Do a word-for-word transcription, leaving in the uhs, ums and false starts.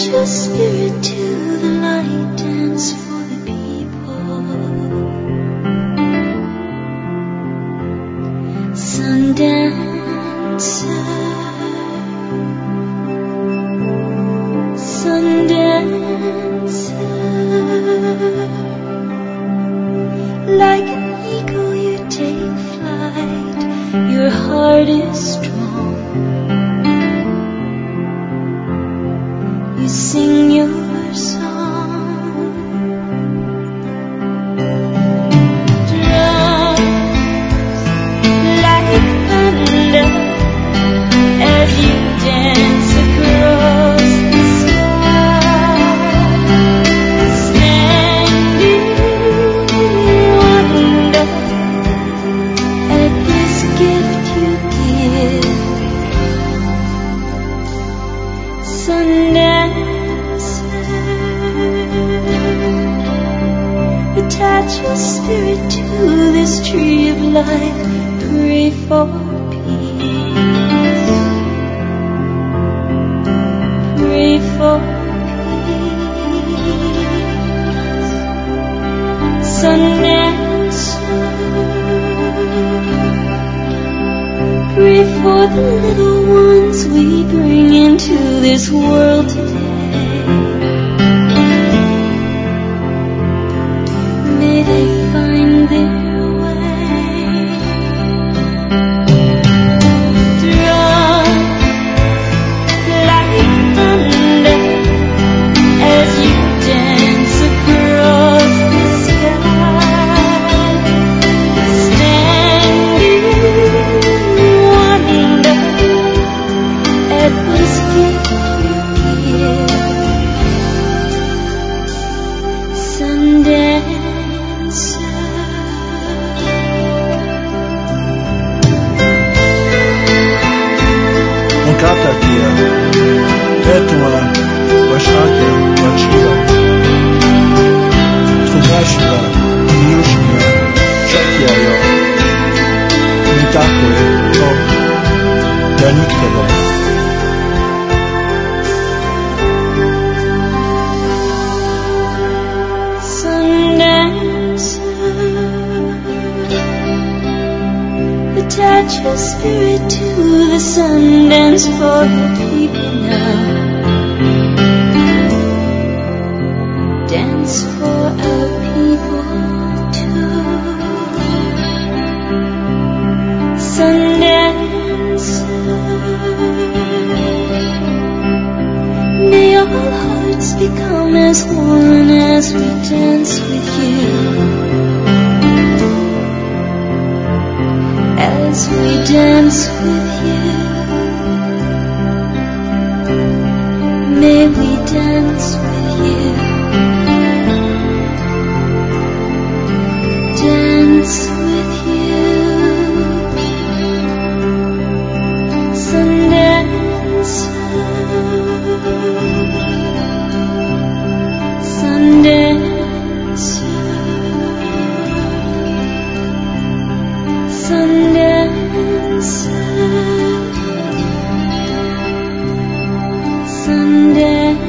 your spirit to the light, dance for the people. Sundancer, Sundancer, like an eagle you take flight, your heart is strong. You sing your song. Drums like thunder as you dance across the sky, standing in wonder at this gift you give. Sundancer, attach your spirit to this tree of life, pray for peace, pray for peace. Sundancer, pray for the little ones we bring into this world today. May they find their way. Drum like thunder as you dance across the sky, standing in wonder at this gift you give. Sundancer. Katakia, Tetwa, Washaka, Wachira, Tugashka, Yushka, Shakiayo, Mitako, No, Yanikova. Sundancer, attach your spirit to the sun, dance for the people now. Dance for our people too. Sundancer, may all hearts become as one as we dance with you. As we dance with you, may we dance with you. Dance with you. Sundancer, Sundancer, Sundancer, Sundancer.